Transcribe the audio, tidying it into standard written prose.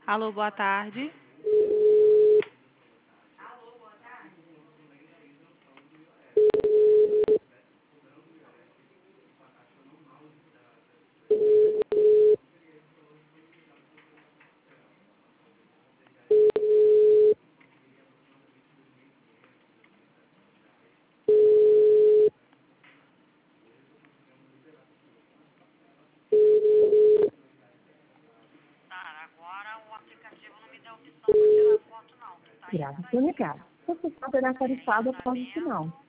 Alô, boa tarde. Agora o aplicativo não me dá opção para tirar foto, não. Tá Grave seu recado. Você está tarifado após o sinal.